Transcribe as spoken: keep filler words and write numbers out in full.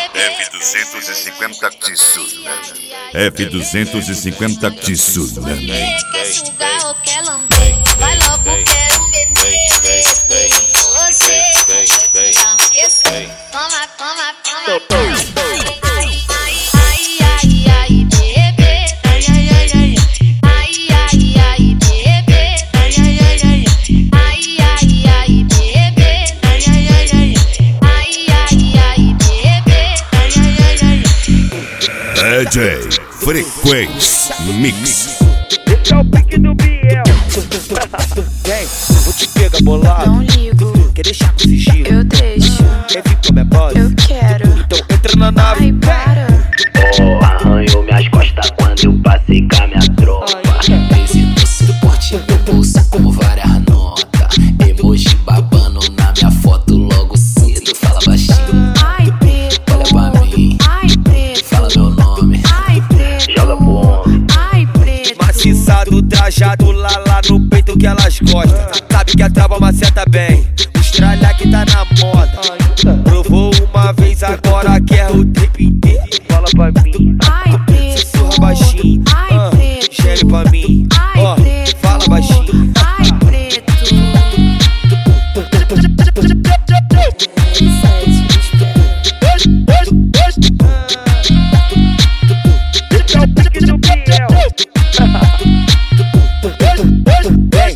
F duzentos e cinquenta Tissula. F duzentos e cinquenta Tissula. Quer sugar ou quer lamber? Vai logo, quero beber. Você esquece. Toma, toma, toma. Ai, ai, ai, ai, bebê. Ai, ai, ai, ai. Ai, ai, ai, bebê. Ai, ai, ai, ai. Ai, ai, ai, bebê. Ai, ai, ai, ai. Ai, ai, ai, bebê. Ai, ai, ai, ai. D J Frequência Mix. Esse é o pique do Biel. Vem, vou te pegar bolado. Não ligo, Quer deixar com sigilo? eu deixo. Quer vir pra minha base? Eu quero. Então entra na nave. Ai, para. Oh, arranhou minhas costas quando eu passei com a minha tropa. Esse doce do porte do bolsa com várias notas. Emoji babando na minha foto logo cedo. Fala baixinho, Ai, preto. olha pra mim. Ai, preto. Fala meu nome, Ai, preto. joga pro homem. Ai, preto. Maciçado, trajado lá lá no peito que elas gostam.